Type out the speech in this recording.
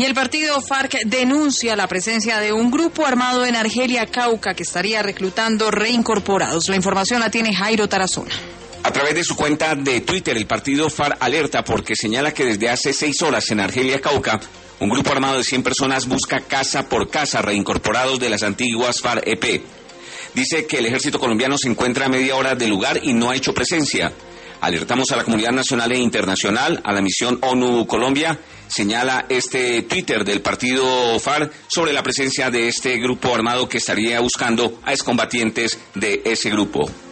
Y el partido FARC denuncia la presencia de un grupo armado en Argelia, Cauca, que estaría reclutando reincorporados. La información la tiene Jairo Tarazona. A través de su cuenta de Twitter, el partido FARC alerta porque señala que desde hace 6 horas en Argelia, Cauca, un grupo armado de 100 personas busca casa por casa reincorporados de las antiguas FARC-EP. Dice que el ejército colombiano se encuentra a media hora del lugar y no ha hecho presencia. Alertamos a la comunidad nacional e internacional, a la misión ONU Colombia, señala este Twitter del partido FARC sobre la presencia de este grupo armado que estaría buscando a excombatientes de ese grupo.